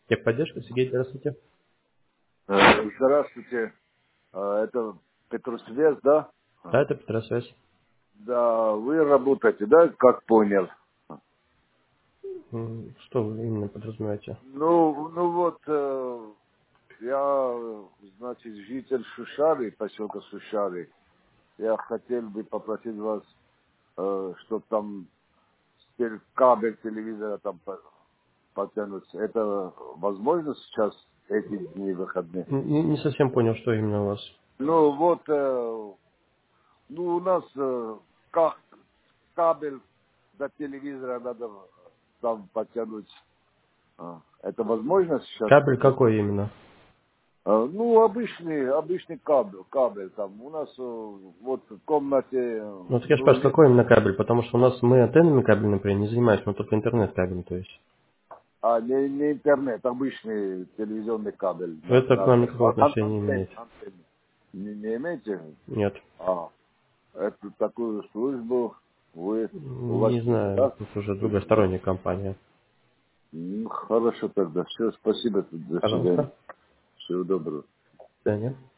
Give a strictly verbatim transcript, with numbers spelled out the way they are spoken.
Техподдержка, Сергей, здравствуйте. Э, Здравствуйте. Э, Это Петросвязь, да? Да, А. это Петросвязь. Да, вы работаете, да, как понял? М, Что вы именно подразумеваете? Ну, ну вот, э, я, значит, житель Шушары, поселка Шушары. Я хотел бы попросить вас, чтобы там теперь кабель телевизора там по- подтянуть. Это возможно сейчас, эти дни выходные? Н- Не, не совсем понял, что именно у вас. Ну, вот, э, ну, у нас э, ка- кабель до телевизора надо там подтянуть. А, Это возможно сейчас? Кабель Вот. какой именно? А, Ну, обычный, обычный кабель, кабель там. У нас э, вот в комнате, э, Ну, так я ну, спрашиваю, нет, какой именно кабель? Потому что у нас мы антеннами кабель, например, не занимаемся, мы только интернет-кабелем, то есть. а не, не интернет, обычный телевизионный кабель. На, Это к на, нам никакого ан- ан- отношения не антенн- имеет. антенн. Не, не имеете? Нет. А, эту такую службу вы, у вас Не нет, знаю, да? тут уже другая сторонняя компания. Ну, хорошо тогда. Все, спасибо. До свидания. Пожалуйста. Всего доброго. До свидания.